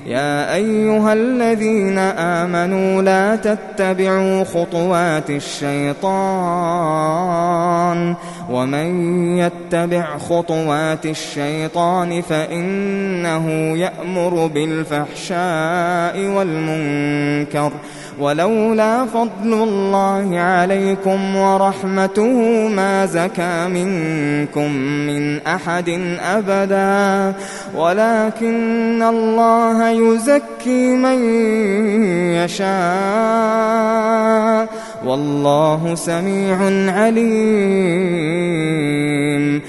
يا أيها الذين آمنوا لا تتبعوا خطوات الشيطان ومن يتبع خطوات الشيطان فإنه يأمر بالفحشاء والمنكر ولولا فضل الله عليكم ورحمته ما زكى منكم من أحد أبدا ولكن الله يزكي من يشاء والله سميع عليم.